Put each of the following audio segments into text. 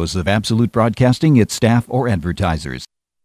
those of Absolute Broadcasting, its staff, or advertisers.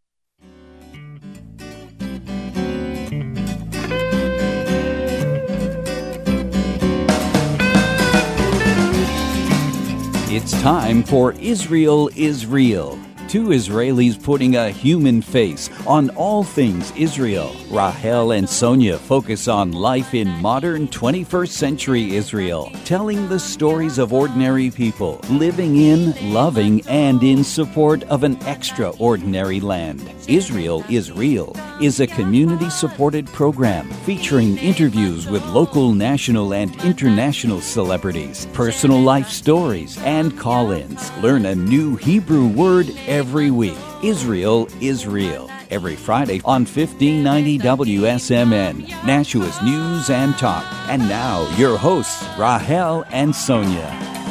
It's time for Israel is Real. Two Israelis putting a human face on all things Israel. Rahel and Sonia focus on life in modern 21st century Israel, telling the stories of ordinary people living in, loving, and in support of an extraordinary land. Israel is Real is a community-supported program featuring interviews with local, national, and international celebrities, personal life stories, and call-ins. Learn a new Hebrew word every week. Israel is Real. Every Friday on 1590 WSMN, Nashua's News and Talk. And now, your hosts, Rahel and Sonia.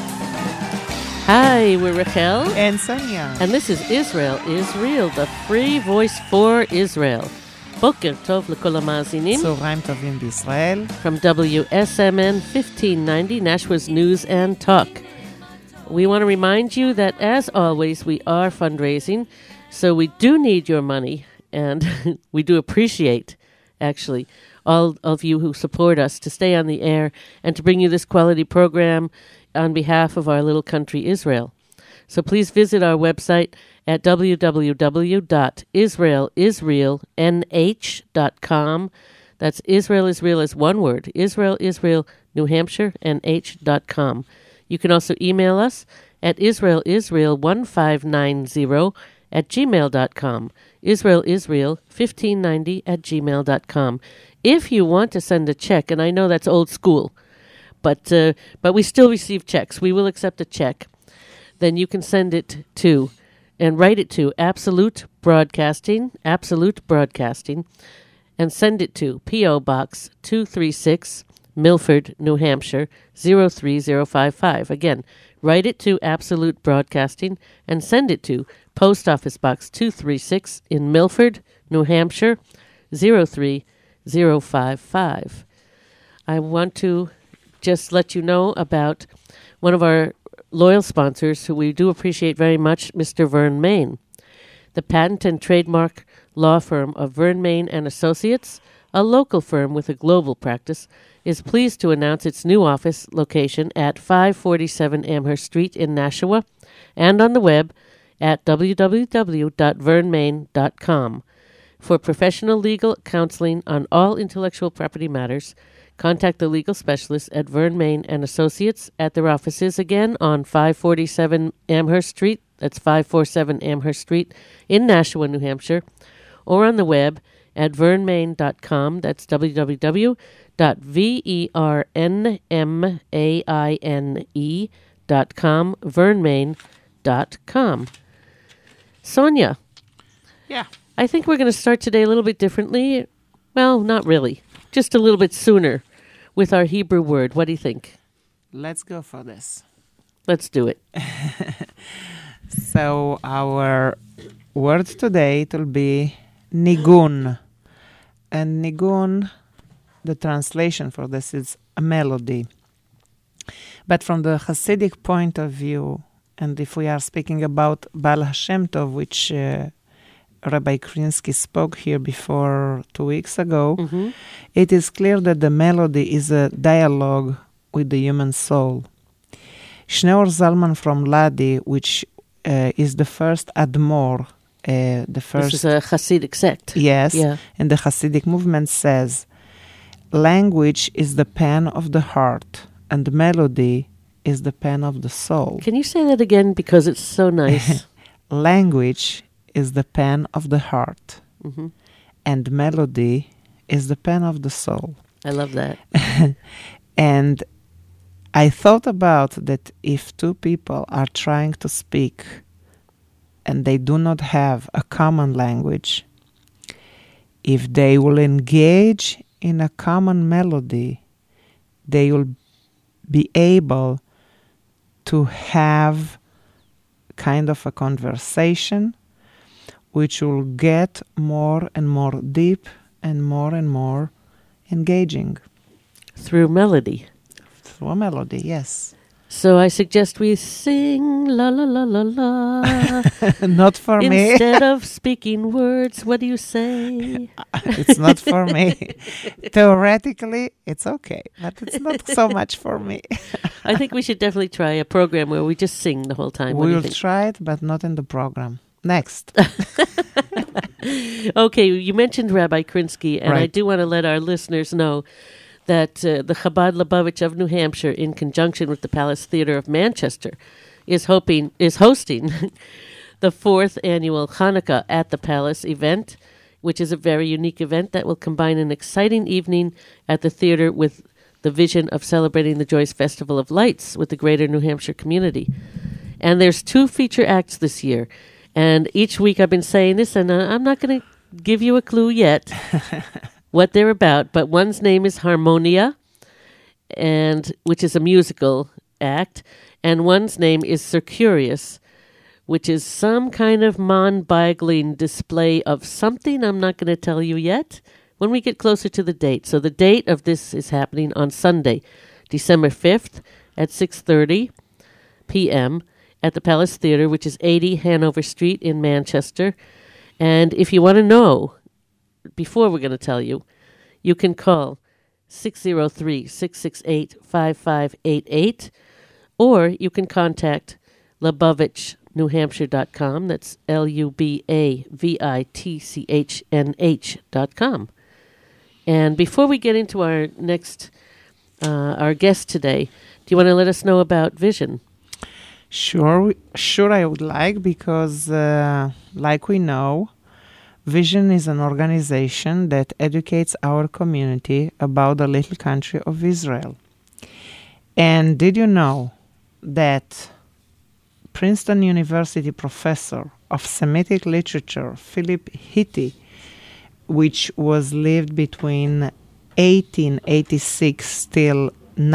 Hi, we're Rachel and Sonia. And this is Israel is Real, the free voice for Israel. Boker Tov l'kol hamazinim. Tzoraim tovim b'Israel. From WSMN 1590, Nashua's News and Talk. We want to remind you that, as always, we are fundraising, so we do need your money, and we do appreciate, actually, all of you who support us to stay on the air and to bring you this quality program on behalf of our little country, Israel. So please visit our website at www.israelisrealnh.com. That's Israel is Real as one word, Israel is Real, New Hampshire, nh.com. You can also email us at israelisreal1590@gmail.com, israelisreal1590@gmail.com. If you want to send a check, and I know that's old school, but we still receive checks. We will accept a check. Then you can send it to and write it to Absolute Broadcasting, and send it to P.O. Box 236, Milford, New Hampshire, 03055. Again, write it to Absolute Broadcasting and send it to Post Office Box 236 in Milford, New Hampshire, 03055. I want to just let you know about one of our loyal sponsors who we do appreciate very much, Mr. Vern Main. The patent and trademark law firm of Vern Main and Associates, a local firm with a global practice, is pleased to announce its new office location at 547 Amherst Street in Nashua and on the web at www.vernmain.com. For professional legal counseling on all intellectual property matters, contact the legal specialist at Vern Main and Associates at their offices again on 547 Amherst Street, that's 547 Amherst Street in Nashua, New Hampshire, or on the web at vernmain.com, that's www.vernmaine.com, vernmain.com. Sonia. Yeah. I think we're going to start today a little bit differently. Well, not really. Just a little bit sooner with our Hebrew word. What do you think? Let's go for this. Let's do it. So our word today, it will be nigun. And nigun, the translation for this is a melody. But from the Hasidic point of view, and if we are speaking about Baal Hashem Tov, which Rabbi Krinsky spoke here before 2 weeks ago, it is clear that the melody is a dialogue with the human soul. Shneor Zalman from Ladi, which is the first Admor, This is a Hasidic sect. Yes, yeah. And the Hasidic movement says, language is the pen of the heart, and melody is the pen of the soul. Can you say that again, because it's so nice? Language is the pen of the heart, and melody is the pen of the soul. I love that. And I thought about that if two people are trying to speak and they do not have a common language, if they will engage in a common melody, they will be able to have kind of a conversation which will get more and more deep and more engaging. Through melody. Through a melody, yes. So I suggest we sing la la la la la. Not for me. Instead of speaking words, what do you say? It's not for me. Theoretically, it's okay, but it's not so much for me. I think we should definitely try a program where we just sing the whole time. What do you We'll think? try it, but not in the program. Next. Okay, you mentioned Rabbi Krinsky, and I Right. do want to let our listeners know that the Chabad Lubavitch of New Hampshire, in conjunction with the Palace Theatre of Manchester, is hosting the 4th annual Hanukkah at the Palace event, which is a very unique event that will combine an exciting evening at the theatre with the vision of celebrating the Joyous Festival of Lights with the greater New Hampshire community. And there's 2 feature acts this year. And each week I've been saying this, and I'm not going to give you a clue yet what they're about, but one's name is Harmonia, and which is a musical act, and one's name is Circurious, which is some kind of mind-boggling display of something I'm not going to tell you yet when we get closer to the date. So the date of this is happening on Sunday, December 5th at 6:30 p.m. at the Palace Theatre, which is 80 Hanover Street in Manchester. And if you want to know, before we're going to tell you, you can call 603-668-5588, or you can contact LubavitchNewHampshire.com. That's LUBAVITCHNH.com. And before we get into our next, our guest today, do you want to let us know about Vision? Sure, I would like, because like we know, Vision is an organization that educates our community about the little country of Israel. And did you know that Princeton University professor of Semitic literature, Philip Hitti, which was lived between 1886 till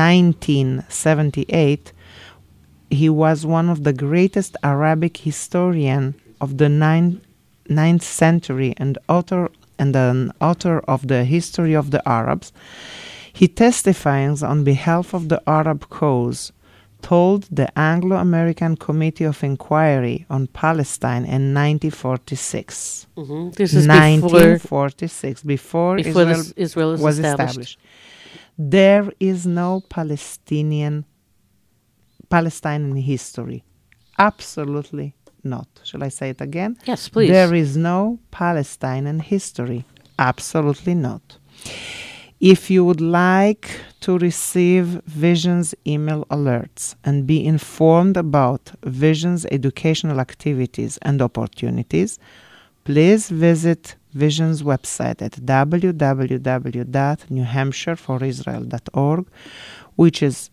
1978, he was one of the greatest Arabic historian of the 9th century and an author of the History of the Arabs. He testifies on behalf of the Arab cause, told the Anglo-American Committee of Inquiry on Palestine in 1946. Mm-hmm. This is 1946, before Israel was established. There is no Palestine in history. Absolutely not. Shall I say it again? Yes, please. There is no Palestine in history. Absolutely not. If you would like to receive Vision's email alerts and be informed about Vision's educational activities and opportunities, please visit Vision's website at www.newhampshireforisrael.org, which is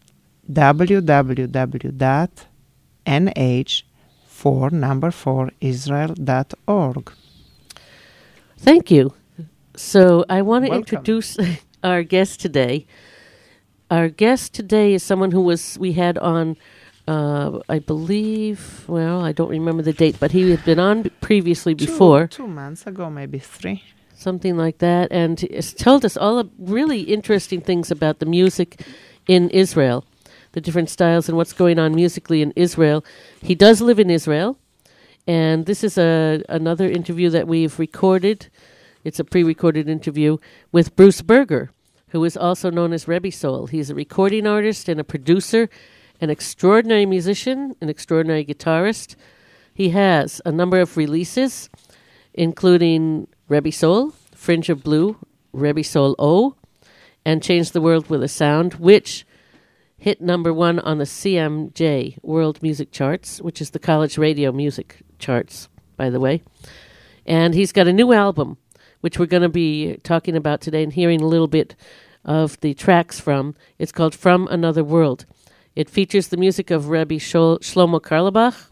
www.nh4israel.org. Thank you. So I want to Welcome. introduce our guest today. Our guest today is someone we had on, I believe, I don't remember the date, but he had been on previously before. 2 months ago, maybe 3. Something like that, and has told us all really interesting things about the music in Israel, the different styles and what's going on musically in Israel. He does live in Israel, and this is another interview that we've recorded. It's a pre-recorded interview with Bruce Berger, who is also known as Rebbe Soul. He's a recording artist and a producer, an extraordinary musician, an extraordinary guitarist. He has a number of releases, including Rebbe Soul, Fringe of Blue, Rebbe Soul O, and Change the World with a Sound, which hit number 1 on the CMJ World Music Charts, which is the college radio music charts, by the way. And he's got a new album, which we're going to be talking about today and hearing a little bit of the tracks from. It's called From Another World. It features the music of Rabbi Shlomo Carlebach,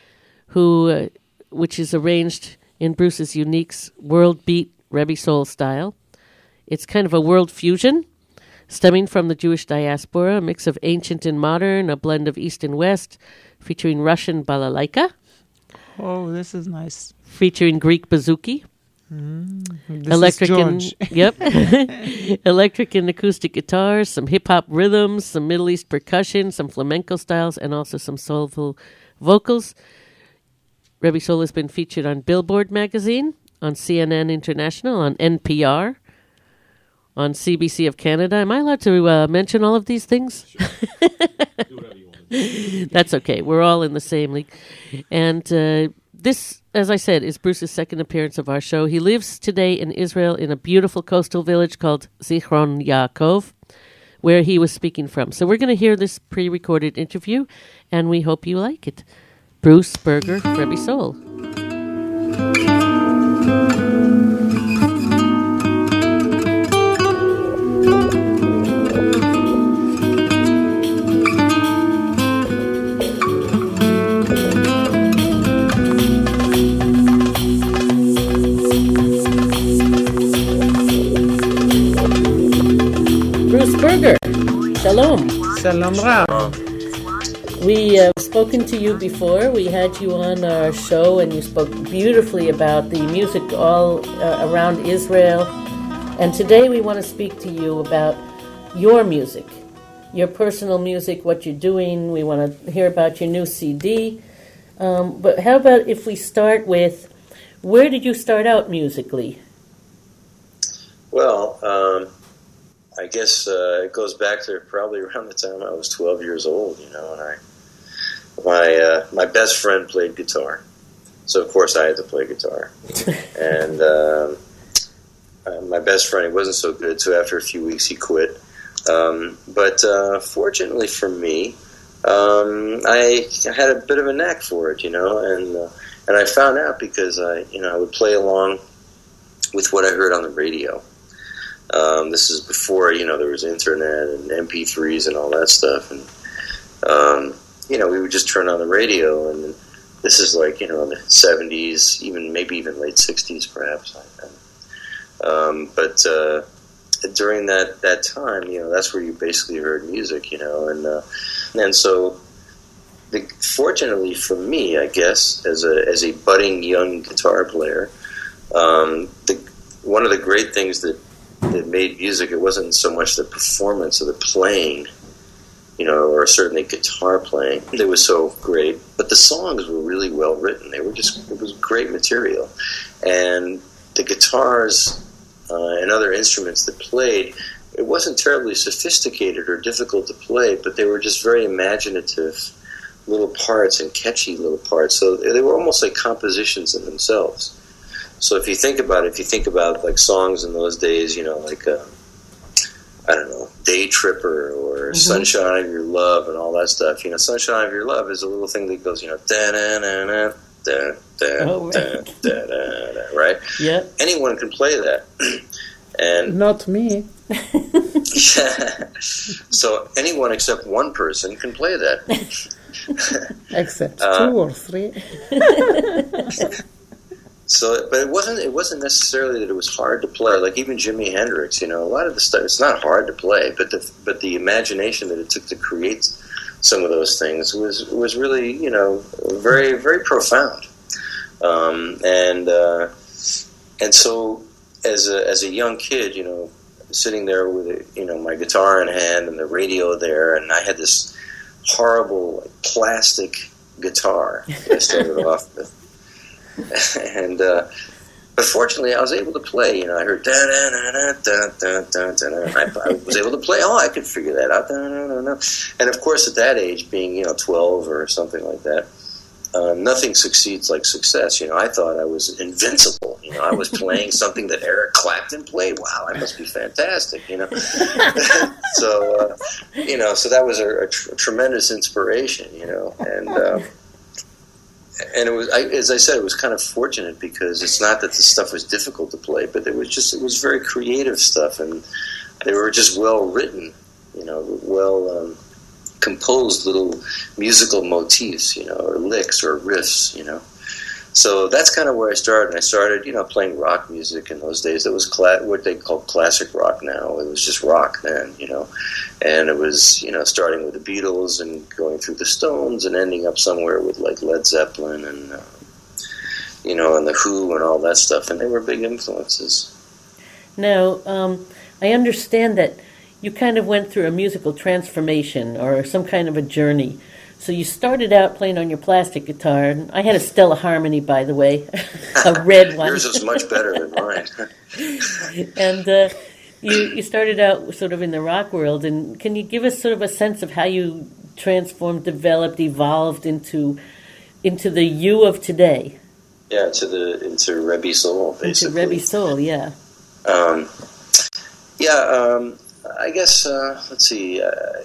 which is arranged in Bruce's unique world beat Rebbe Soul style. It's kind of a world fusion, stemming from the Jewish diaspora, a mix of ancient and modern, a blend of East and West, featuring Russian balalaika. Oh, this is nice. Featuring Greek bouzouki. This electric is and George. yep, electric and acoustic guitars, some hip hop rhythms, some Middle East percussion, some flamenco styles, and also some soulful vocals. Rebbe Soul has been featured on Billboard magazine, on CNN International, on NPR, on CBC of Canada. Am I allowed to mention all of these things? Sure. Do whatever you want to do. That's okay. We're all in the same league. And this, as I said, is Bruce's second appearance of our show. He lives today in Israel in a beautiful coastal village called Zichron Yaakov, where he was speaking from. So we're going to hear this pre-recorded interview, and we hope you like it. Bruce Berger, Rebbe Soul. Bruce Berger, shalom. Shalom Rab. We've spoken to you before. We had you on our show, and you spoke beautifully about the music all around Israel. And today we want to speak to you about your music, your personal music, what you're doing. We want to hear about your new CD. But how about if we start with, where did you start out musically? Well, I guess it goes back to probably around the time I was 12 years old, you know, and my best friend played guitar, so of course I had to play guitar. And my best friend, he wasn't so good, so after a few weeks he quit. But fortunately for me, I had a bit of a knack for it, you know, and I found out because I would play along with what I heard on the radio. This is before, you know, there was internet and MP3s and all that stuff. And, we would just turn on the radio, and this is like, you know, in the 70s, maybe even late 60s perhaps. But during that time, you know, that's where you basically heard music, you know. And so fortunately for me, I guess, as a budding young guitar player, one of the great things that made music, it wasn't so much the performance or the playing, you know, or certainly guitar playing. They were so great, but the songs were really well written. It was great material. And the guitars and other instruments that played, it wasn't terribly sophisticated or difficult to play, but they were just very imaginative little parts and catchy little parts. So they were almost like compositions in themselves. So if you think about like songs in those days, you know, like, I don't know, Day Tripper or Sunshine of Your Love and all that stuff. You know, Sunshine of Your Love is a little thing that goes, you know, da-da-da-da, da-da-da-da-da, right? Yeah. Anyone can play that. And Not me. so anyone except one person can play that. Except 2 or 3. So, but it wasn't necessarily that it was hard to play. Like even Jimi Hendrix, you know, a lot of the stuff, it's not hard to play, but the imagination that it took to create some of those things was really, you know, very, very profound. And so as a young kid, you know, sitting there with my guitar in hand and the radio there, and I had this horrible plastic guitar that I started off with. And but fortunately, I was able to play. You know, I heard da da da da da da da. I was able to play. Oh, I could figure that out. Da, da, da, da. And of course, at that age, being 12 or something like that, nothing succeeds like success. You know, I thought I was invincible. You know, I was playing something that Eric Clapton played. Wow, I must be fantastic. You know, so so that was a tremendous inspiration. You know, and it was, as I said, it was kind of fortunate because it's not that the stuff was difficult to play, but it was very creative stuff, and they were just well written, you know, well composed little musical motifs, you know, or licks or riffs, you know. So that's kind of where I started. I started, playing rock music in those days. It was what they call classic rock now. It was just rock then, And it was, starting with the Beatles and going through the Stones and ending up somewhere with like Led Zeppelin and and the Who and all that stuff, and they were big influences. Now, I understand that you kind of went through a musical transformation or some kind of a journey. So you started out playing on your plastic guitar. I had a Stella Harmony, by the way, a red one. Yours is much better than mine. And you started out sort of in the rock world. And can you give us sort of a sense of how you transformed, developed, evolved into the you of today? Yeah, into Rebbe Soul, basically. Into Rebbe Soul, yeah. I guess, let's see,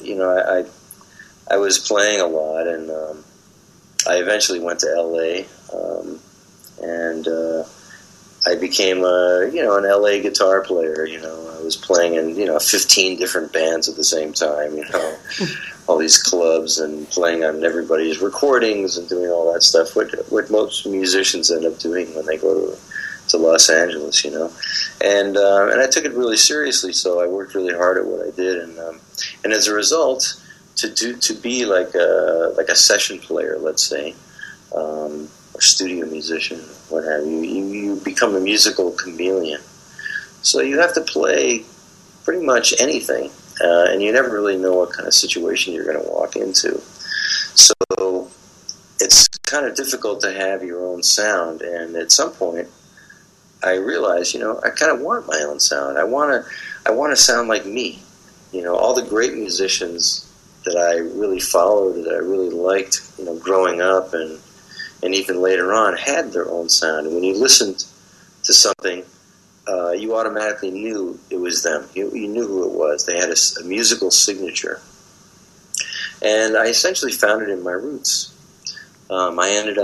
I was playing a lot, and I eventually went to L.A., and I became, an L.A. guitar player, I was playing in, 15 different bands at the same time, all these clubs and playing on everybody's recordings and doing all that stuff, what most musicians end up doing when they go to Los Angeles, and I took it really seriously. So I worked really hard at what I did, and as a result, to be like a session player, let's say, or studio musician, what have you, you become a musical chameleon. So you have to play pretty much anything, and you never really know what kind of situation you're going to walk into. So it's kind of difficult to have your own sound, and at some point, I realized, I kind of want my own sound. I want to sound like me. All the great musicians that I really followed, that I really liked, growing up and even later on, had their own sound. And when you listened to something, you automatically knew it was them. You knew who it was. They had a musical signature. And I essentially found it in my roots. I ended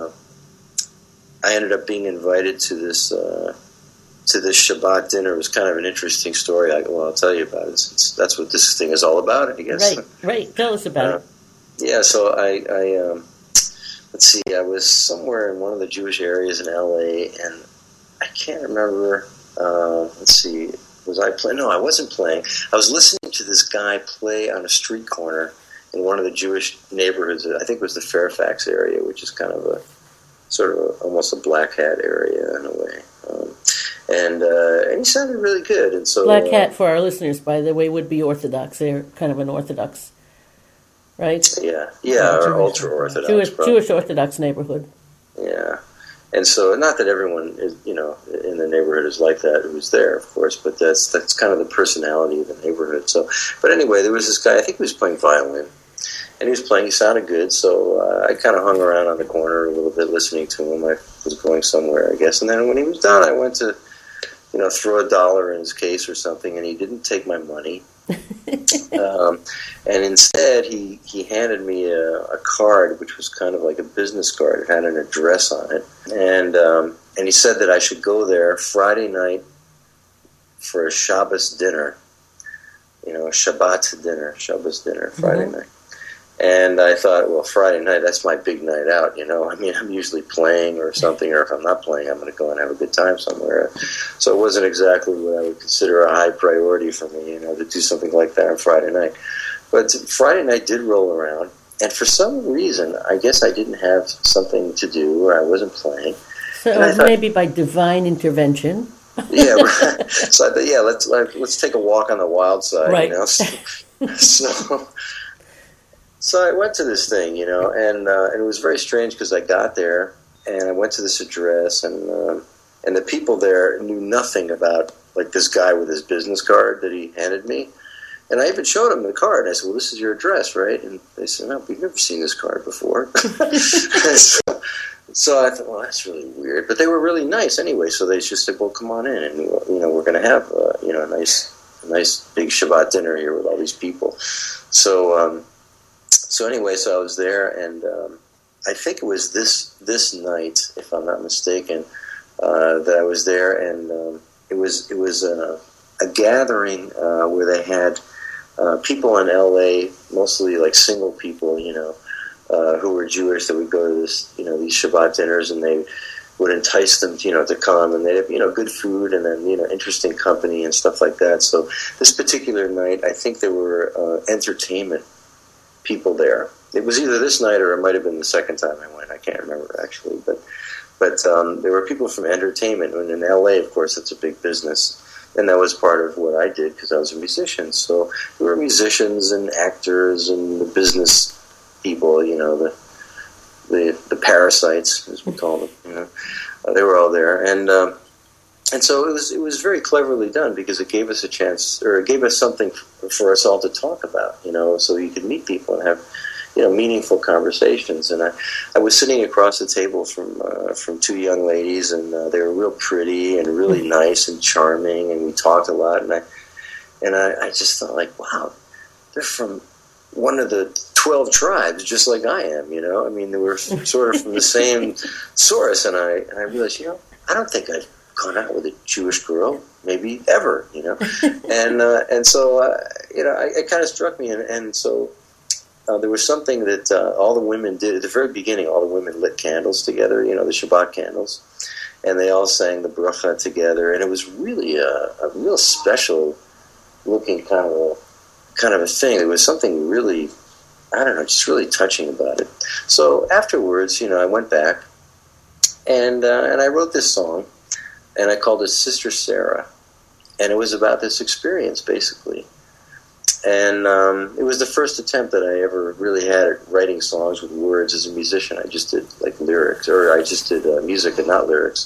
up being invited to this Shabbat dinner. It was kind of an interesting story. I'll tell you about it. That's what this thing is all about, I guess. Right. Tell us about it. Yeah, so I let's see, I was somewhere in one of the Jewish areas in L.A., and I can't remember, let's see, was I playing? No, I wasn't playing. I was listening to this guy play on a street corner in one of the Jewish neighborhoods. I think it was the Fairfax area, which is kind of a sort of almost a black hat area in a way. And he sounded really good. And so Black hat, for our listeners, by the way, would be Orthodox. They're kind of an Orthodox, right? Yeah, or ultra-Orthodox. Jewish Orthodox neighborhood. Yeah. And so, not that everyone is, in the neighborhood is like that who's there, of course, but that's kind of the personality of the neighborhood. So, but anyway, there was this guy, I think he was playing violin, and he sounded good, so I kind of hung around on the corner a little bit listening to him. I was going somewhere, I guess, and then when he was done, I went to, throw $1 in his case or something, and he didn't take my money. And instead, he handed me a card, which was kind of like a business card. It had an address on it, and he said that I should go there Friday night for a Shabbos dinner, a Shabbat dinner, Shabbos dinner, Friday night. And I thought, well, Friday night, that's my big night out, I'm usually playing or something, or if I'm not playing, I'm going to go and have a good time somewhere. So it wasn't exactly what I would consider a high priority for me, to do something like that on Friday night. But Friday night did roll around, and for some reason, I guess I didn't have something to do, or I wasn't playing. So thought, maybe by divine intervention. Yeah, right. So I thought, let's take a walk on the wild side, right. So I went to this thing, and it was very strange because I got there and I went to this address, and the people there knew nothing about like this guy with his business card that he handed me, and I even showed them the card. And I said, "Well, this is your address, right?" And they said, "No, we've never seen this card before." So I thought, well, that's really weird, but they were really nice anyway. So they just said, "Well, come on in, and we're going to have a nice big Shabbat dinner here with all these people." So anyway, so I was there, and I think it was this night, if I'm not mistaken, that I was there, and it was a gathering where they had people in L.A., mostly like single people, who were Jewish, that would go to this, these Shabbat dinners, and they would entice them, to come, and they'd have, good food, and then, interesting company and stuff like that. So this particular night, I think there were entertainment people there. It was either this night or it might have been the second time I went. I can't remember actually, but But there were people from entertainment, and in L.A., of course, it's a big business. And that was part of what I did because I was a musician. So there were musicians and actors and the business people, you know, the parasites, as we call them. You know, they were all there, and so it was very cleverly done because it gave us a chance, or it gave us something for us all to talk about. You know, so you could meet people and have, you know, meaningful conversations. And I was sitting across the table from two young ladies, and they were real pretty and really nice and charming, and we talked a lot. And I just thought, like, wow, they're from one of the 12 tribes, just like I am. You know, I mean, they were sort of from the same source. And I realized, you know, I don't think I've gone out with a Jewish girl, maybe ever. You know, and so you know, it kind of struck me, and so. There was something that all the women did at the very beginning. All the women lit candles together, you know, the Shabbat candles, and they all sang the bracha together. And it was really a real special looking kind of a thing. There was something really, I don't know, just really touching about it. So afterwards, you know, I went back and I wrote this song, and I called it Sister Sarah, and it was about this experience basically. And it was the first attempt that I ever really had at writing songs with words as a musician. I just did like lyrics, or I just did music and not lyrics.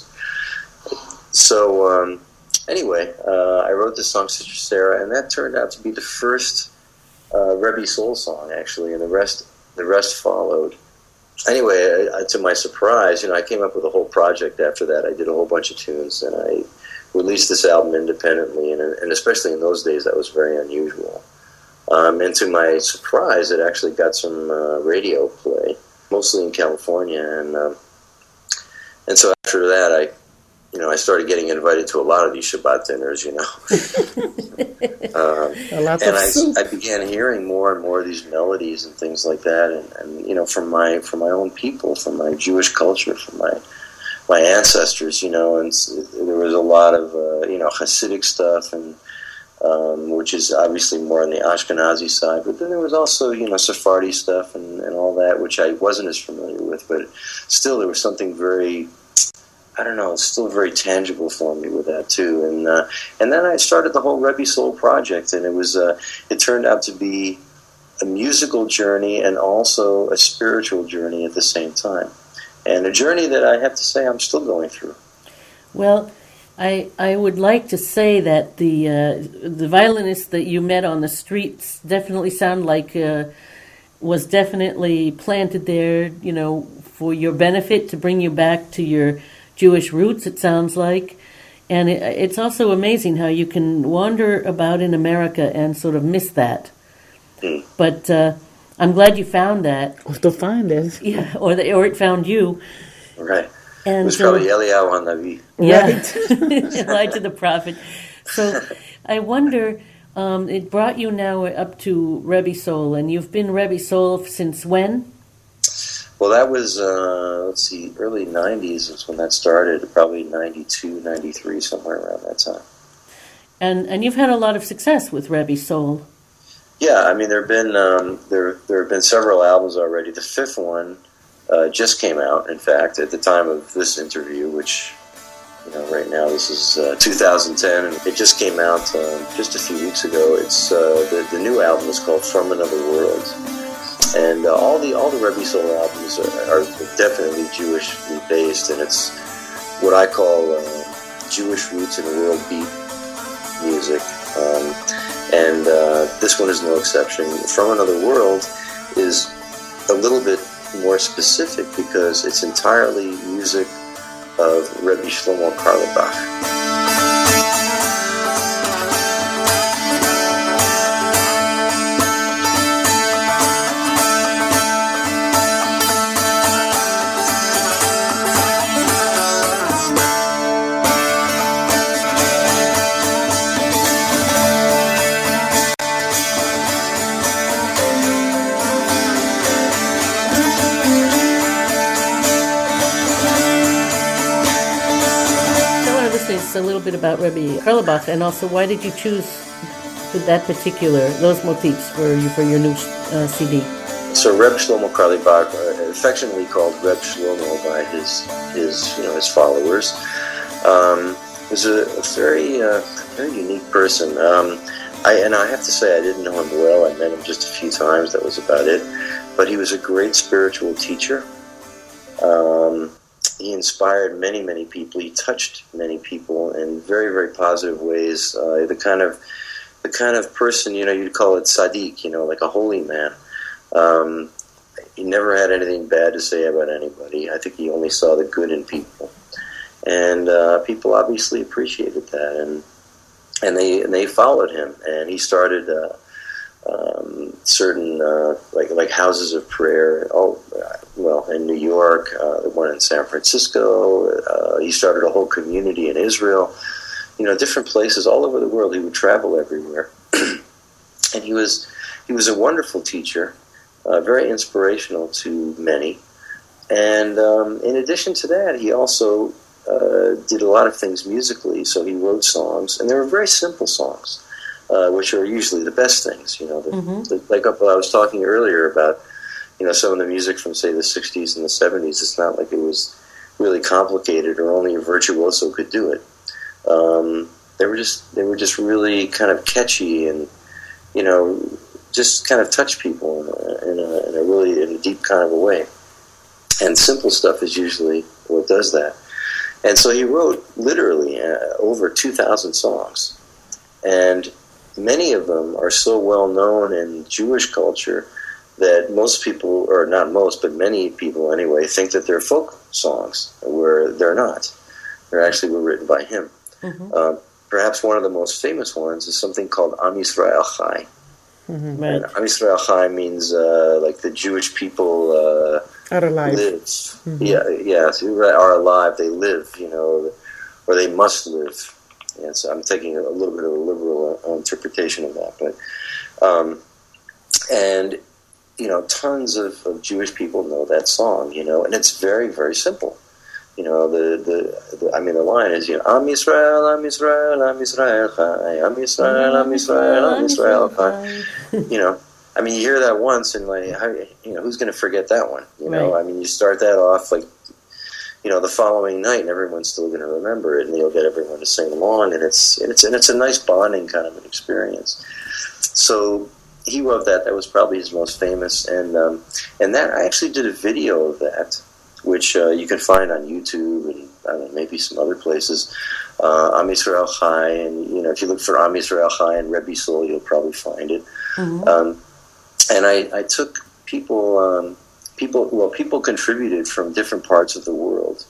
So anyway, I wrote this song, Sister Sarah, and that turned out to be the first Rebbe Soul song, actually, and the rest followed. Anyway, to my surprise, you know, I came up with a whole project after that. I did a whole bunch of tunes, and I released this album independently, and especially in those days, that was very unusual. And to my surprise, it actually got some radio play, mostly in California, and so after that, I started getting invited to a lot of these Shabbat dinners, you know, and I began hearing more and more of these melodies and things like that, and you know, from my own people, from my Jewish culture, from my ancestors, you know, and there was a lot of you know, Hasidic stuff and. Which is obviously more on the Ashkenazi side, but then there was also, you know, Sephardi stuff and all that, which I wasn't as familiar with, but still there was something very, I don't know, it's still very tangible for me with that too, and then I started the whole Rebbe Soul project, and it turned out to be a musical journey and also a spiritual journey at the same time, and a journey that I have to say I'm still going through. Well, I would like to say that the violinist that you met on the streets definitely sound like was definitely planted there, you know, for your benefit, to bring you back to your Jewish roots, it sounds like. And it's also amazing how you can wander about in America and sort of miss that. But I'm glad you found that. Or to find it. Yeah, or it found you. Right. And it was probably Eliyahu HaNavi. Yeah, right. Elijah the prophet. So I wonder, it brought you now up to Rebbe Soul, and you've been Rebbe Soul since when? Well, that was, early 90s is when that started, probably 92, 93, somewhere around that time. And you've had a lot of success with Rebbe Soul. Yeah, I mean, there have been several albums already. The fifth one just came out, in fact, at the time of this interview, which, you know, right now this is 2010, and it just came out just a few weeks ago. It's the new album is called From Another World, and all the Rebbe Soul albums are definitely Jewishly based, and it's what I call Jewish roots and world beat music, and this one is no exception. From Another World is a little bit more specific because it's entirely music of Rebbe Shlomo Carlebach. A little bit about Rebbe Carlebach, and also why did you choose those motifs for your new CD? So Reb Shlomo Carlebach, affectionately called Reb Shlomo by his followers, was a very unique person. I have to say I didn't know him well. I met him just a few times. That was about it. But he was a great spiritual teacher. He inspired many, many people. He touched many people in very, very positive ways. The kind of person, you'd call it tzaddik, like a holy man. He never had anything bad to say about anybody. I think he only saw the good in people, and people obviously appreciated that, and they followed him. And he started certain like houses of prayer. In New York, the one in San Francisco. He started a whole community in Israel. Different places all over the world. He would travel everywhere, and he was a wonderful teacher. Very inspirational to many. And in addition to that, he also did a lot of things musically. So he wrote songs, and they were very simple songs, which are usually the best things. Like I was talking earlier about, some of the music from, say, the 60s and the 70s. It's not like it was really complicated or only a virtuoso could do it. They were just really kind of catchy and, just kind of touch people in a deep kind of a way. And simple stuff is usually what does that. And so he wrote literally over 2,000 songs. And many of them are so well known in Jewish culture that most people, or not most, but many people anyway, think that they're folk songs, where they're not. They actually were written by him. Mm-hmm. Perhaps one of the most famous ones is something called Am Yisrael Chai. Mm-hmm. Right. Am Yisrael Chai means like the Jewish people are alive. Live. Mm-hmm. So are alive. They live, or they must live. Yeah, so I'm taking a little bit of a liberal interpretation of that, but and tons of Jewish people know that song, and it's very, very simple. The line is, Am Yisrael, Am Yisrael, Am Yisrael Chai, Am Yisrael, Am Yisrael, Am Yisrael Chai. You hear that once, and who's going to forget that one? Right. You start that off the following night, and everyone's still going to remember it, and you'll get everyone to sing along, and it's a nice bonding kind of an experience. So he wrote that. That was probably his most famous, and that I actually did a video of that, which you can find on YouTube and I don't know, maybe some other places. Am Yisrael Chai, and if you look for Am Yisrael Chai and Rebbe Soul, you'll probably find it. Mm-hmm. And I took people. People contributed from different parts of the world,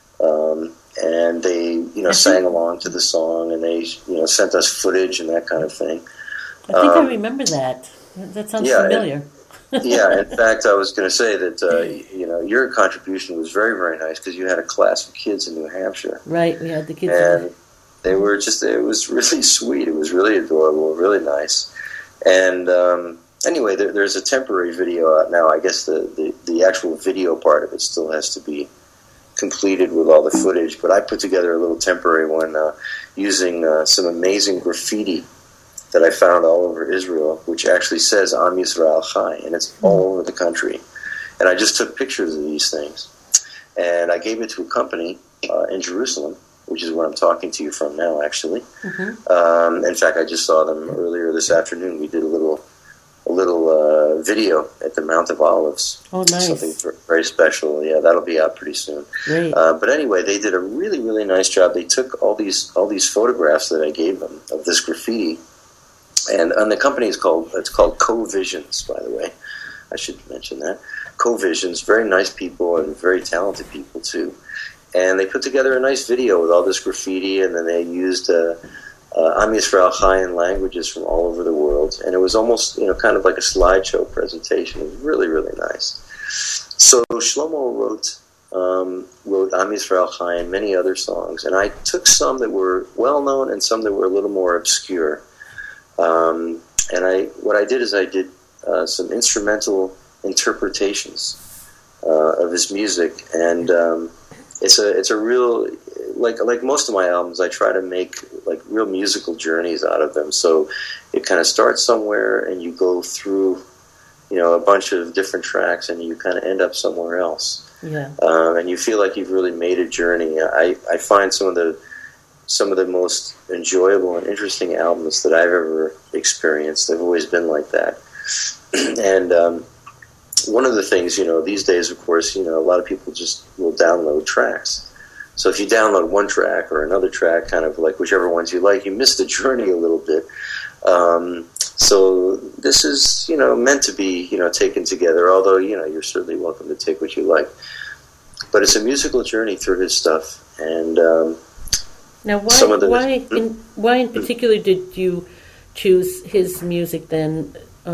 and they sang along to the song, and they sent us footage and that kind of thing. I think I remember that. That sounds familiar. In fact, I was going to say that your contribution was very, very nice because you had a class of kids in New Hampshire. Right, we had the kids, and they were it was really sweet. It was really adorable, really nice, and. Anyway, there's a temporary video out now. I guess the actual video part of it still has to be completed with all the footage. But I put together a little temporary one using some amazing graffiti that I found all over Israel, which actually says Am Yisrael Chai, and it's all over the country. And I just took pictures of these things. And I gave it to a company in Jerusalem, which is where I'm talking to you from now, actually. Mm-hmm. In fact, I just saw them earlier this afternoon. We did a little video at the Mount of Olives. Oh, nice. Something very special. Yeah, that'll be out pretty soon. Great. But anyway, they did a really, really nice job. They took all these photographs that I gave them of this graffiti, and the company is called Co-Visions, by the way. I should mention that. Co-Visions, very nice people and very talented people too. And they put together a nice video with all this graffiti, and then they used Am Yisrael Chai in languages from all over the world, and it was almost kind of like a slideshow presentation. It was really, really nice. So Shlomo wrote Am Yisrael Chai and many other songs, and I took some that were well known and some that were a little more obscure. And what I did is I did some instrumental interpretations of his music, and it's a real. Like most of my albums, I try to make like real musical journeys out of them. So it kind of starts somewhere, and you go through a bunch of different tracks, and you kind of end up somewhere else. Yeah. And you feel like you've really made a journey. I find some of the most enjoyable and interesting albums that I've ever experienced. They've always been like that. And one of the things, these days, of course, a lot of people just will download tracks. So if you download one track or another track, kind of like whichever ones you like, you miss the journey a little bit. So this is, meant to be, taken together, although, you're certainly welcome to take what you like. But it's a musical journey through his stuff. And now, why in particular did you choose his music then?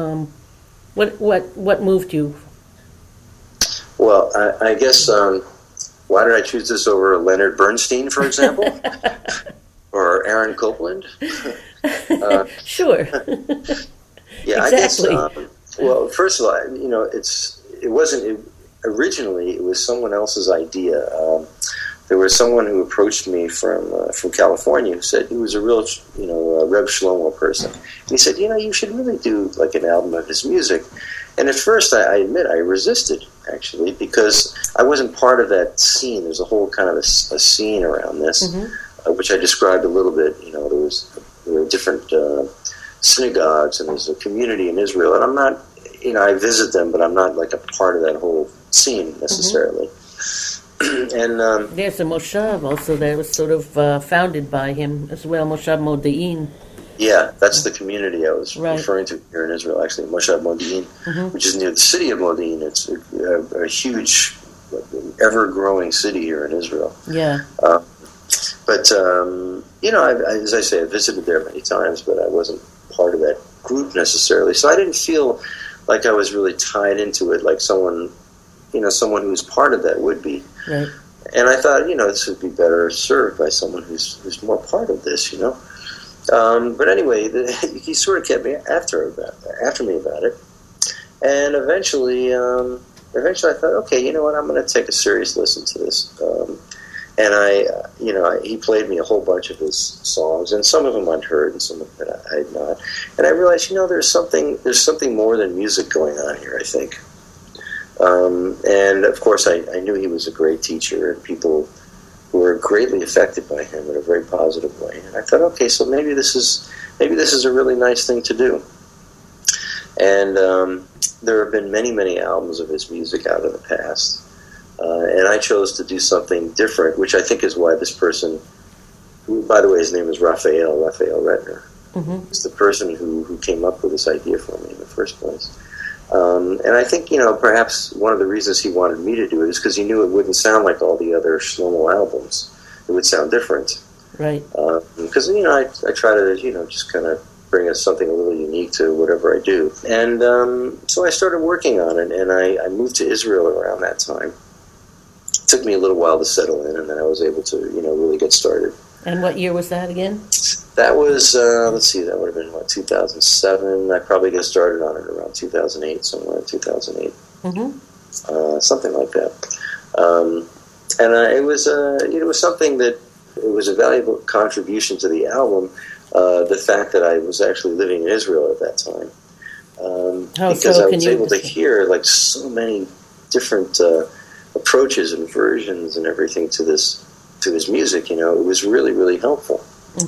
What moved you? Well, I guess, why did I choose this over Leonard Bernstein, for example? Or Aaron Copland? Sure. Yeah, exactly. I guess, well, first of all, originally it was someone else's idea. There was someone who approached me from California who said he was a real, Reb Shlomo person. And he said, you should really do like an album of his music. And at first, I admit, I resisted, actually, because I wasn't part of that scene. There's a whole kind of a scene around this, which I described a little bit. There were different synagogues, and there's a community in Israel. And I'm not, I visit them, but I'm not like a part of that whole scene necessarily. And there's a Moshav also that was sort of founded by him as well, Moshav Modi'in. Yeah, that's the community I was referring to here in Israel, actually, Moshav Modi'in, which is near the city of Modi'in. It's a huge, ever-growing city here in Israel. Yeah. But, as I say, I visited there many times, but I wasn't part of that group necessarily. So I didn't feel like I was really tied into it like someone who was part of that would be. Right. And I thought, this would be better served by someone who's more part of this, But anyway, he sort of kept me after me about it, and eventually I thought, okay, you know what, I'm going to take a serious listen to this. And he played me a whole bunch of his songs, and some of them I'd heard, and some of them I had not. And I realized, there's something more than music going on here, I think. And of course, I knew he was a great teacher, and people were greatly affected by him in a very positive way. And I thought, okay, so maybe this is a really nice thing to do. And there have been many, many albums of his music out in the past. And I chose to do something different, which I think is why this person, who, by the way, his name is Raphael Retner, is the person who came up with this idea for me in the first place. And I think, perhaps one of the reasons he wanted me to do it is because he knew it wouldn't sound like all the other Shlomo albums. It would sound different. Right. Because, I try to, just kind of bring us something a little unique to whatever I do. And so I started working on it, and I moved to Israel around that time. It took me a little while to settle in, and then I was able to, really get started. And what year was that again? That was, that would have been, 2007. I probably got started on it around 2008, somewhere in 2008. Something like that. And it was something that, it was a valuable contribution to the album, the fact that I was actually living in Israel at that time. Because I was able to hear, so many different approaches and versions and everything to his music. It was really, really helpful.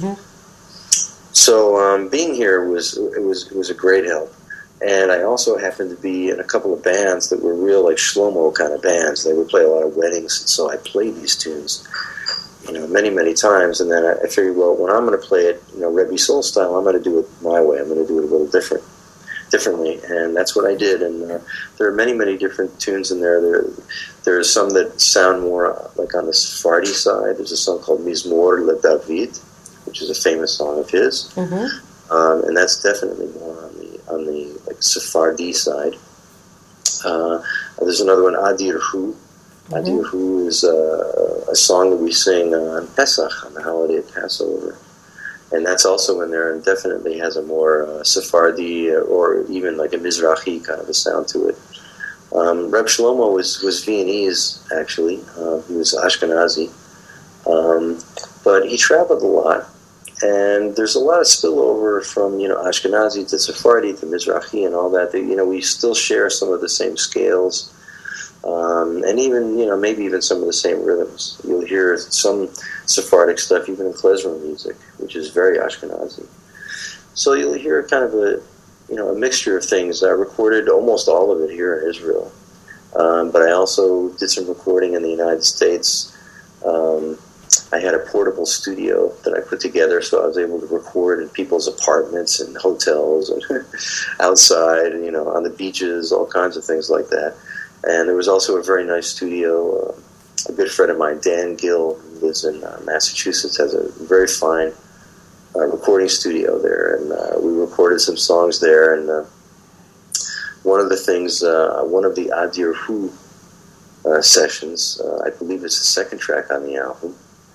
So being here was a great help, and I also happened to be in a couple of bands that were real Shlomo kind of bands. They would play a lot of weddings, and so I played these tunes, many, many times. And then I figured, well, when I'm going to play it, Rebbe Soul style, I'm going to do it my way. I'm going to do it a little differently, and that's what I did. And there are many, many different tunes in there. There are some that sound more like on the Sephardi side. There's a song called Mizmor LeDavid, which is a famous song of his, and that's definitely more on the Sephardi side. There's another one, Adir Hu. Adir Hu is a song that we sing on Pesach, on the holiday of Passover, and that's also in there, and definitely has a more Sephardi or even like a Mizrahi kind of a sound to it. Reb Shlomo was Viennese, actually. He was Ashkenazi, but he traveled a lot. And there's a lot of spillover from, Ashkenazi to Sephardi to Mizrahi and all that. We still share some of the same scales. And even, maybe even some of the same rhythms. You'll hear some Sephardic stuff even in klezmer music, which is very Ashkenazi. So you'll hear kind of a mixture of things. I recorded almost all of it here in Israel. But I also did some recording in the United States. I had a portable studio that I put together, so I was able to record in people's apartments and hotels and outside, and, on the beaches, all kinds of things like that. And there was also a very nice studio. A good friend of mine, Dan Gill, who lives in Massachusetts, has a very fine recording studio there, and we recorded some songs there. And one of the things, one of the Adir Hu sessions, I believe it's the second track on the album,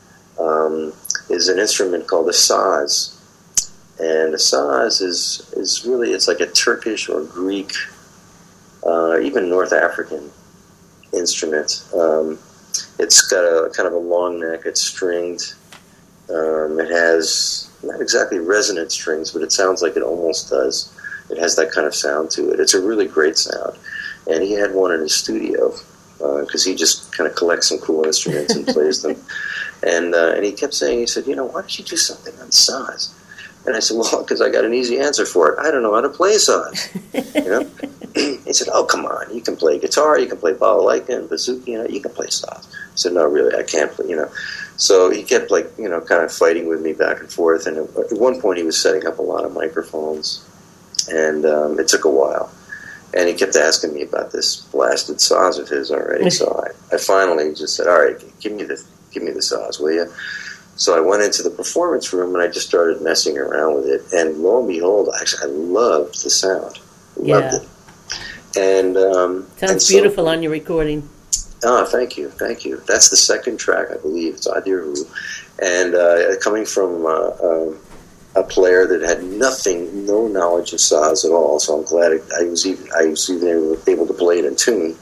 is an instrument called a saz. And a saz is really, it's like a Turkish or Greek, even North African instrument. It's got a kind of a long neck, it's stringed. It has not exactly resonant strings, but it sounds like it almost does. It has that kind of sound to it. It's a really great sound. And he had one in his studio, because he just kind of collects some cool instruments and plays them. And he kept saying, he said, why don't you do something on saz? And I said, well, because I got an easy answer for it. I don't know how to play saz. He said, oh, come on. You can play guitar, you can play balalaika and bouzouki, you can play saz. I said, no, really, I can't play, So he kept, kind of fighting with me back and forth. And at one point he was setting up a lot of microphones. And it took a while. And he kept asking me about this blasted saz of his already. So I finally just said, all right, give me the saz, will you? So I went into the performance room and I just started messing around with it. And lo and behold, actually, I loved the sound. Loved it. And sounds beautiful on your recording. Oh, thank you. That's the second track, I believe. It's Adir Hu. And coming from a player that had no knowledge of saz at all, so I'm glad I was even able to play it in tune,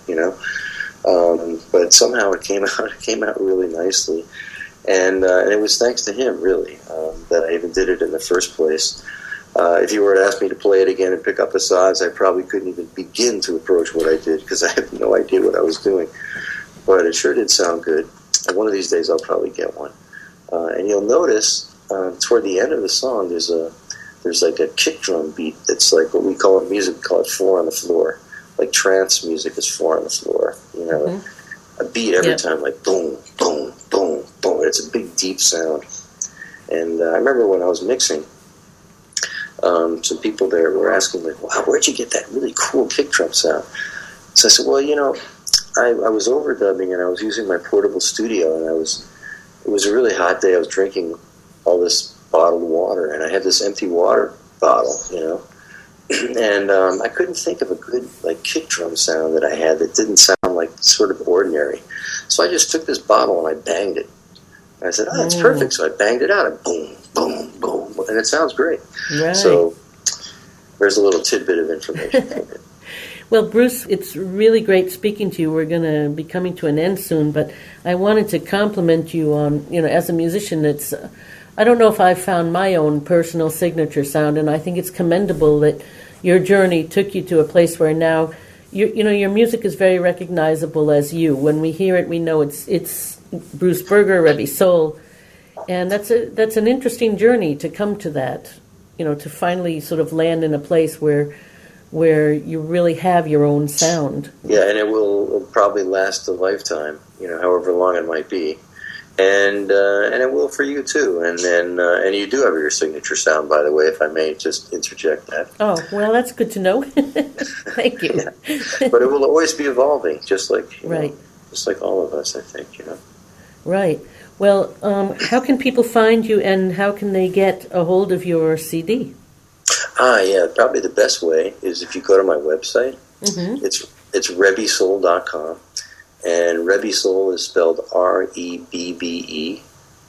but somehow it came out really nicely, and it was thanks to him, really, that I even did it in the first place. If you were to ask me to play it again and pick up a saz, I probably couldn't even begin to approach what I did, because I had no idea what I was doing, but it sure did sound good, and one of these days I'll probably get one. And you'll notice toward the end of the song, there's like a kick drum beat that's like what we call in music, we call it 4 on the floor. Like trance music is 4 on the floor. A beat every time, like boom, boom, boom, boom. It's a big, deep sound. And I remember when I was mixing, some people there were asking, like, wow, where'd you get that really cool kick drum sound? So I said, well, I was overdubbing and I was using my portable studio, and it was a really hot day. I was drinking all this bottled water, and I had this empty water bottle, and I couldn't think of a good kick drum sound that I had that didn't sound like sort of ordinary. So I just took this bottle and I banged it. And I said, oh, that's perfect. So I banged it out, and boom, boom, boom, and it sounds great. Right. So there's a little tidbit of information from it. Well, Bruce, it's really great speaking to you. We're going to be coming to an end soon, but I wanted to compliment you on, as a musician, it's, I don't know if I've found my own personal signature sound, and I think it's commendable that your journey took you to a place where now, your music is very recognizable as you. When we hear it, we know it's Bruce Berger, Rebbe Soul, and that's an interesting journey to come to that, to finally sort of land in a place where you really have your own sound. Yeah, and it will probably last a lifetime, however long it might be. And it will for you too. And then and you do have your signature sound, by the way, if I may just interject that. Oh, well, that's good to know. Thank you. Yeah. But it will always be evolving, just like right. Just like all of us, I think, Right. Well, how can people find you, and how can they get a hold of your CD? Yeah, probably the best way is if you go to my website. Mm-hmm. It's RebbeSoul.com, and Rebbe Soul is spelled REBBESOUL,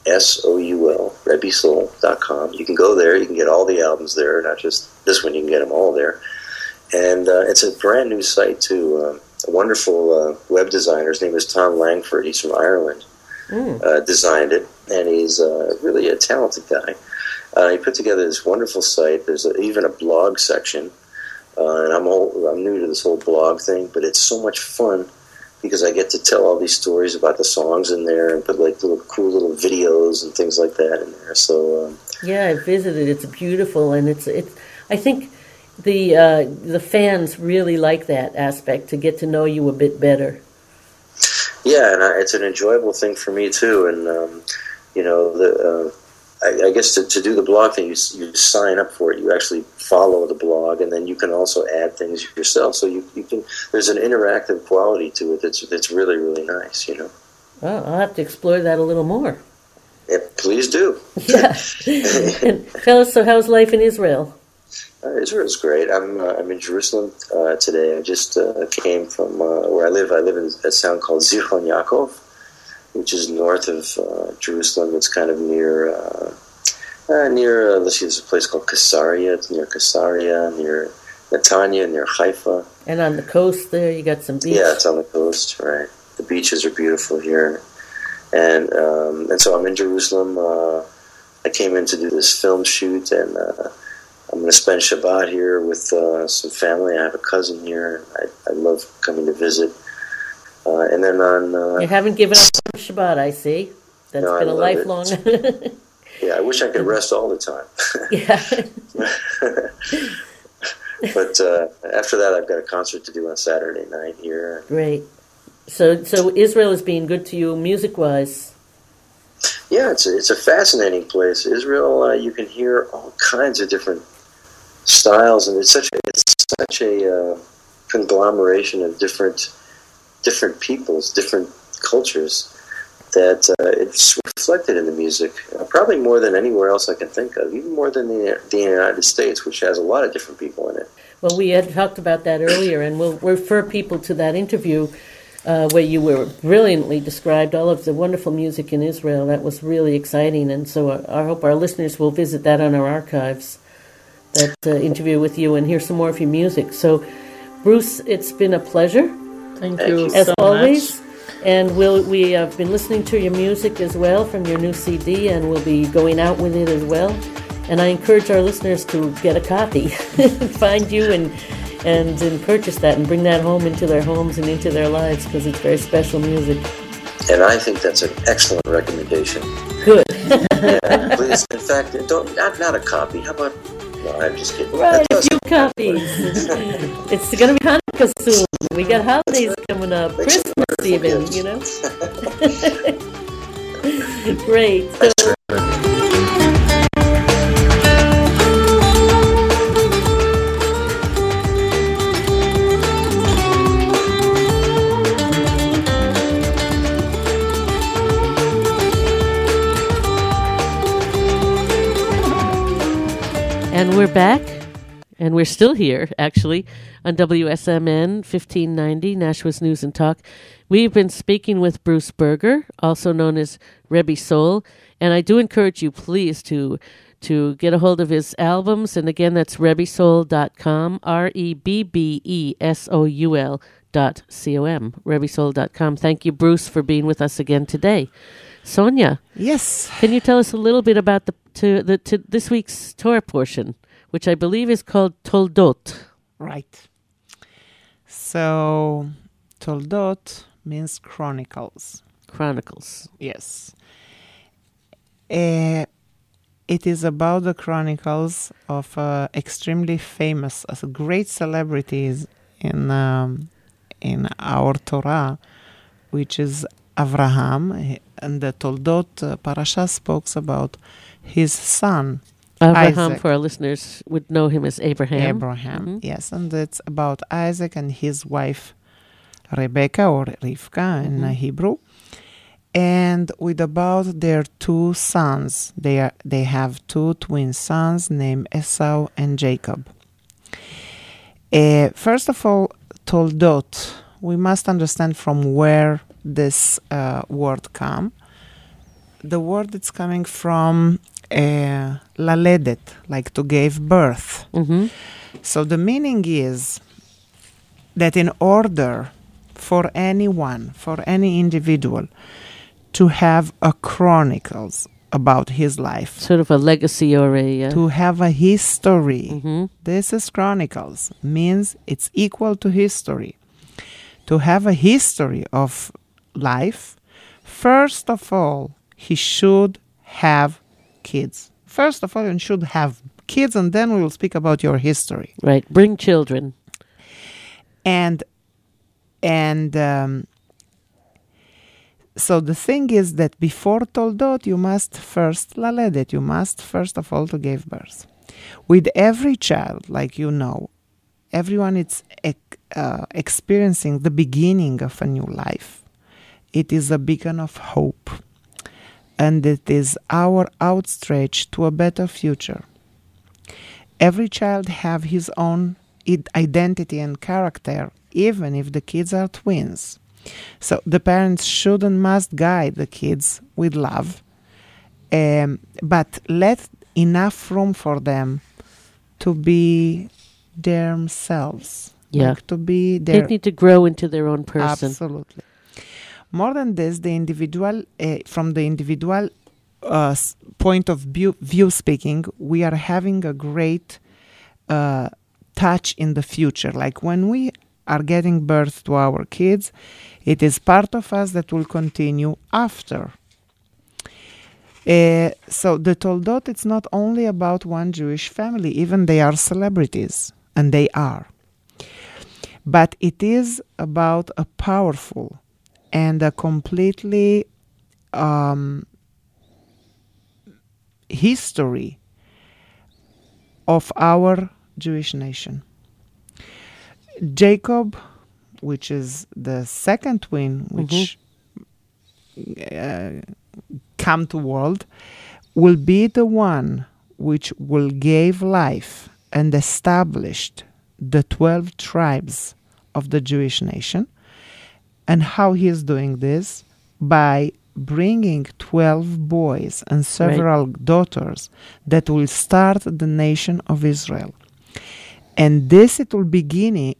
RebbeSoul.com. You can go there, you can get all the albums there, not just this one, you can get them all there. And it's a brand new site too. A wonderful web designer, his name is Tom Langford, he's from Ireland, designed it, and he's really a talented guy. He put together this wonderful site. There's even a blog section, and I'm new to this whole blog thing, but it's so much fun because I get to tell all these stories about the songs in there and put like little cool little videos and things like that in there. So yeah, I visited. It's beautiful, and it's. I think the fans really like that aspect, to get to know you a bit better. Yeah, and it's an enjoyable thing for me too. And I guess to do the blog thing, you sign up for it. You actually follow the blog, and then you can also add things yourself. So you can. There's an interactive quality to it that's really, really nice. Well, I'll have to explore that a little more. Yeah, please do. Yeah. And tell us, so how's life in Israel? Israel's great. I'm in Jerusalem today. I just came from where I live. I live in a town called Zichron Yaakov, which is north of Jerusalem. It's kind of near let's see, there's a place called Caesarea. It's near Caesarea, near Netanya, near Haifa. And on the coast there, you got some beach. Yeah, it's on the coast, right. The beaches are beautiful here. And so I'm in Jerusalem. I came in to do this film shoot, and I'm going to spend Shabbat here with some family. I have a cousin here. I love coming to visit. And then on... you haven't given up on Shabbat, I see. That's been a lifelong... Yeah, I wish I could rest all the time. Yeah. But after that, I've got a concert to do on Saturday night here. Great. So Israel is being good to you music-wise. Yeah, it's a fascinating place. Israel, you can hear all kinds of different styles, and it's such a conglomeration of different peoples, different cultures, that it's reflected in the music, probably more than anywhere else I can think of, even more than the United States, which has a lot of different people in it. Well, we had talked about that earlier, and we'll refer people to that interview where you were brilliantly described all of the wonderful music in Israel. That was really exciting, and so I hope our listeners will visit that on our archives, that interview with you, and hear some more of your music. So, Bruce, it's been a pleasure. Thank you as so always. much. And we have been listening to your music as well from your new CD, and we'll be going out with it as well. And I encourage our listeners to get a copy, find you and purchase that and bring that home into their homes and into their lives, because it's very special music. And I think that's an excellent recommendation. Good. Yeah, please, in fact, not a copy. How about... No, I'm just kidding. Right, a few copies. It's going to be Hanukkah soon. We got holidays coming up. Christmas even, you know. Great. So, and we're back, and we're still here, actually, on WSMN 1590, Nashua's News and Talk. We've been speaking with Bruce Berger, also known as Rebbe Soul, and I do encourage you, please, to get a hold of his albums, and again, that's RebbeSoul.com, RebbeSoul.com, RebbeSoul.com. Thank you, Bruce, for being with us again today. Sonia. Yes. Can you tell us a little bit about this week's Torah portion, which I believe is called Toldot? Right. So, Toldot means chronicles. Chronicles. Yes. It is about the chronicles of extremely famous, great celebrities in our Torah, which is Avraham, and the Toldot parasha speaks about his son, Abraham, Isaac. for our listeners, would know him as Abraham. Abraham, yes, and it's about Isaac and his wife Rebecca, or Rivka in Hebrew, and with about their two sons. They have two twin sons named Esau and Jacob. First of all, Toldot, we must understand from where this word come. The word is coming from laledet, like to give birth. Mm-hmm. So the meaning is that in order for anyone, for any individual, to have a chronicles, about his life. Sort of a legacy or a... To have a history. Mhm. This is Chronicles. Means it's equal to history. To have a history of life, first of all, he should have kids. First of all, you should have kids, and then we will speak about your history. Right. Bring children. And so the thing is that before Toldot, you must first laledet. You must first of all to give birth. With every child, like you know, everyone is experiencing the beginning of a new life. It is a beacon of hope, and it is our outstretch to a better future. Every child have his own identity and character, even if the kids are twins. So the parents should and must guide the kids with love, but let enough room for them to be themselves. Yeah. Like to be They their... need to grow into their own person. Absolutely. More than this, the individual, from the individual point of view speaking, we are having a great touch in the future. Like when we are getting birth to our kids, it is part of us that will continue after. So the Toldot, it's not only about one Jewish family, even they are celebrities, and they are. But it is about a powerful and a completely history of our Jewish nation. Jacob, which is the second twin which come to world, will be the one which will give life and established the 12 tribes of the Jewish nation. And how he is doing this? By bringing 12 boys and several daughters that will start the nation of Israel. And this it will begin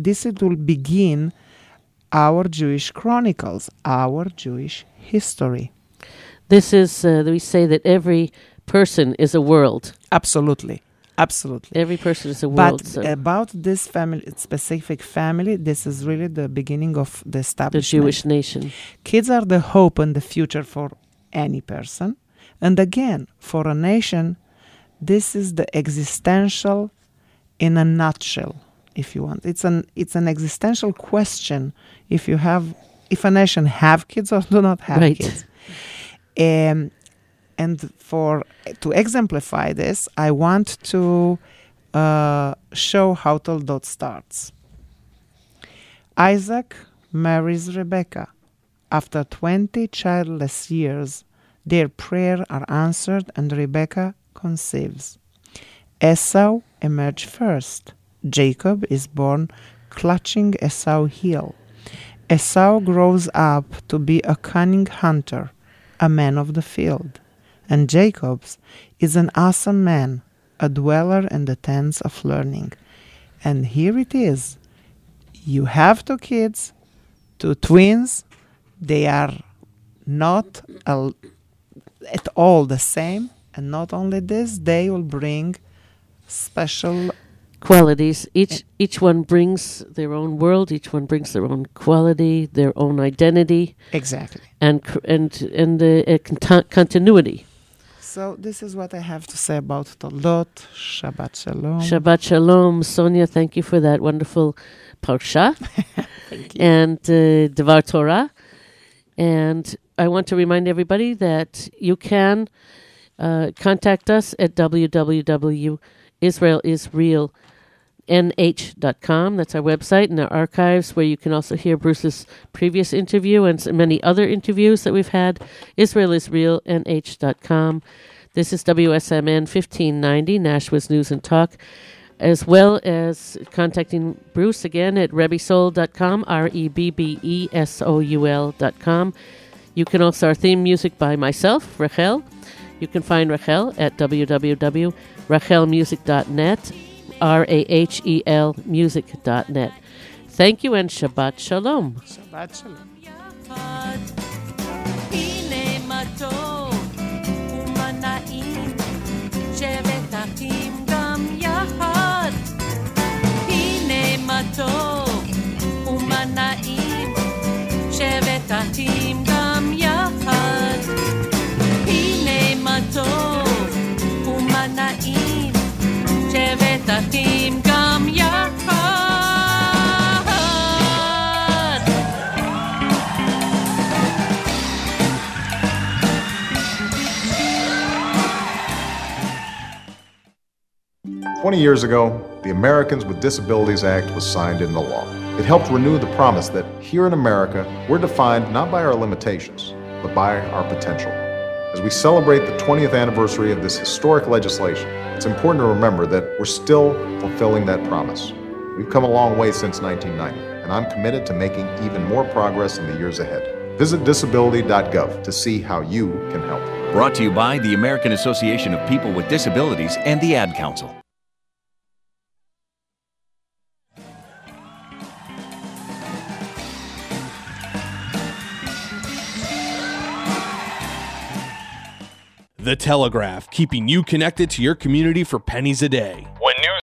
our Jewish chronicles, our Jewish history. This is, we say that every person is a world. Absolutely. Absolutely. Every person is a world. But So about this family, specific family, this is really the beginning of the the establishment. Jewish nation. Kids are the hope and the future for any person. And again, for a nation, this is the existential in a nutshell, if you want. It's an existential question if a nation have kids or do not have Right. kids. And to exemplify this, I want to show how Toldot starts. Isaac marries Rebekah. After 20 childless years, their prayers are answered and Rebekah conceives. Esau emerged first. Jacob is born clutching Esau's heel. Esau grows up to be a cunning hunter, a man of the field. And Jacob is an awesome man, a dweller in the tents of learning. And here it is. You have 2 kids, 2 twins. They are not at all the same. And not only this, they will bring special Qualities. Each one brings their own world. Each one brings their own quality, their own identity, exactly. and continuity. So this is what I have to say about Toldot. Shabbat Shalom. Shabbat Shalom, Sonia. Thank you for that wonderful parsha and Devar Torah. And I want to remind everybody that you can contact us at www.israelisrealnh.com. That's our website and our archives, where you can also hear Bruce's previous interview and many other interviews that we've had. IsraelisRealNH.com. This is WSMN 1590, Nashwa's News and Talk, as well as contacting Bruce again at rebbesoul.com, REBBESOUL.com. You can also, our theme music by myself, Rachel. You can find Rachel at www.rachelmusic.net, RAHEL music.net. Thank you and Shabbat Shalom. Shabbat Shalom. הנה מה טוב 20 years ago, the Americans with Disabilities Act was signed into law. It helped renew the promise that here in America, we're defined not by our limitations, but by our potential. As we celebrate the 20th anniversary of this historic legislation, it's important to remember that we're still fulfilling that promise. We've come a long way since 1990, and I'm committed to making even more progress in the years ahead. Visit disability.gov to see how you can help. Brought to you by the American Association of People with Disabilities and the Ad Council. The Telegraph, keeping you connected to your community for pennies a day. When